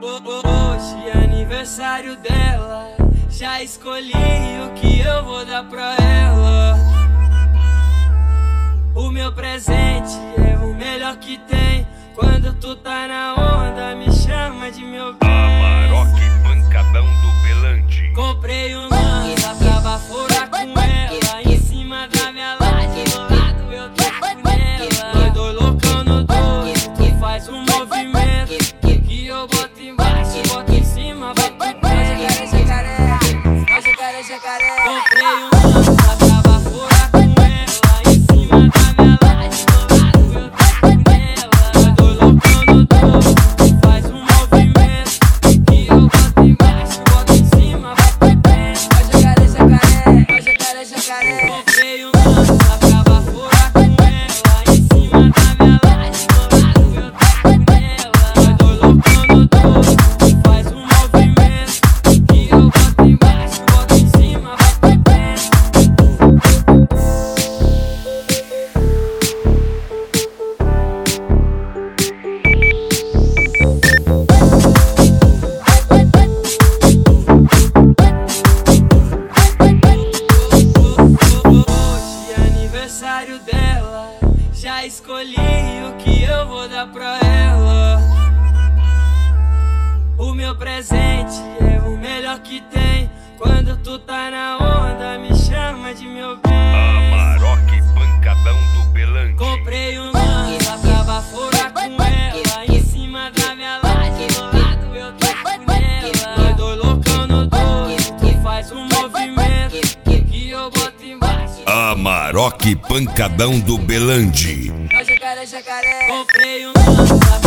Hoje é aniversário dela, já escolhi o que eu vou dar pra ela. O meu presente é o melhor que tem. Quando tu tá na onda, me chama de meu bem. Amarok pancadão do Belande. Comprei um lança pra baforar com ela, em cima da minha laje, do lado eu tô com ela. Nós dois loucão no dois, tu faz um movimento que eu boto embaixo, boto em cima, boto em pé. Comprei um lança pra baforar com ela, em cima da minha laje, do lado eu tô com ela. Nós dois loucão no dois, tu faz um movimento que eu boto embaixo, boto em cima, boto em pé. Comprei um lança pra baforar com ela, em cima da minha laje, do lado eu tô com ela. Nós dois loucão no dois, tu faz um movimento que eu boto embaixo, boto em cima, boto em pé. Hoje é aniversário dela, já escolhi o que eu vou dar pra ela. O meu presente é o melhor que tem. Quando tu tá na onda, me chama de meu bem. Amarok pancadão do Belande. Comprei um lança pra baforar com ela, em cima da minha laje, do lado eu tô com ela. Nós dois loucão no dois, tu faz um movimento que eu boto embaixo. Amarok pancadão do Belande. Comprei um lança